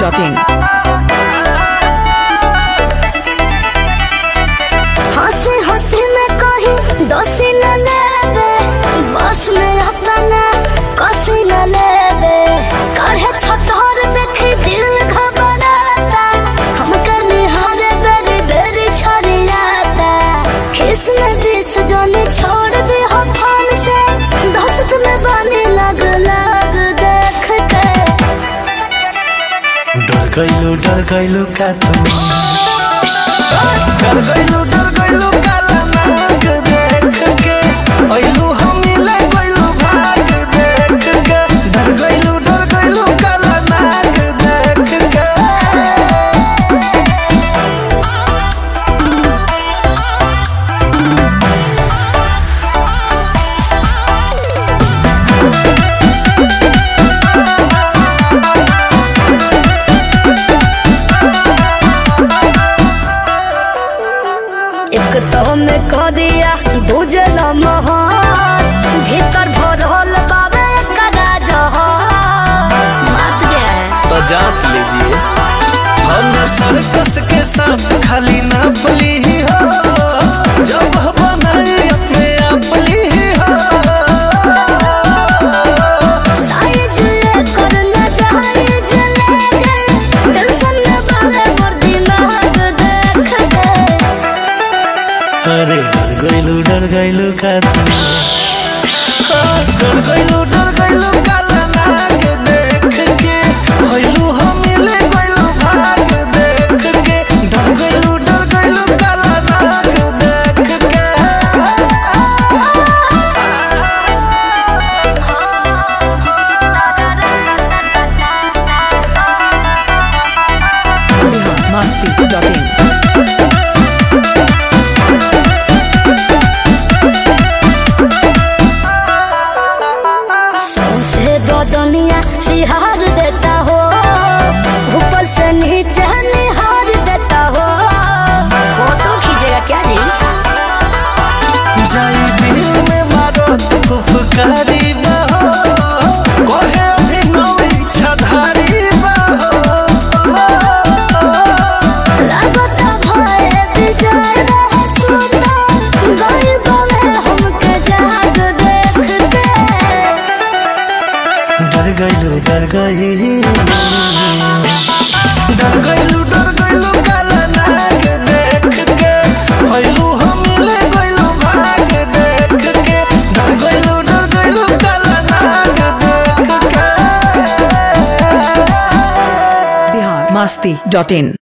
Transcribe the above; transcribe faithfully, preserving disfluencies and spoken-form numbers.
Dot in. हंसी हंसी में कहीं दोषी न लेबे, बस में अपना कसी न लेबे। काहे छतौर देखी दिल घबराता, हमके निहारे बेरी बेरी छरियाता। खिस में दिस जाने छोड़ दे हो फोन से, दहशत में बानी लग लग देख के। डर गइलू डर गइलू का तुम, डर गइलू डर गइलू काला नाग देख के। अइलू हम मिले गइलू भाग देख के। डर गइलू डर गइलू काला नाग देख के। एक तो में कह दिया दूजे लम्हार, भीतर भरल बाबे कदा जहार। बात क्या है तो जात लीजिए, हम सर्कस के साथ खाली नापली ही हो, जब बनाई अपने आपली ही हो। साइज लेकर न जाइज लेके, टेंशन न बाबे मोर दिमाग देख के। अरे डर गइलू डर गइलू का तुम, डर गइलू डर गइलू काला नाग देख के। होइलू हम मिले गइलू भाग देख के। डर गइलू डर गइलू काला नाग देख के। Masti dot in. सौंसे दो दुनिया सिहार देता हो, ऊपर से नीचे निहार देता हो। फोटो खींचेगा क्या जी? जाई दिल में मारो तो फुफकारी बहो, कोहे अभिनव इच्छाधारी बहो। लगता भय विजय रह सुता, गरीब में हमके जाग देख के। डर गइलू डर गइलू डर गइलू डर गइलू काला नाग देख के। होइलू हम मिले गइलू भाग देख के। डर गइलू डर गइलू काला नाग देख के। बिहार मस्ती डॉट इन।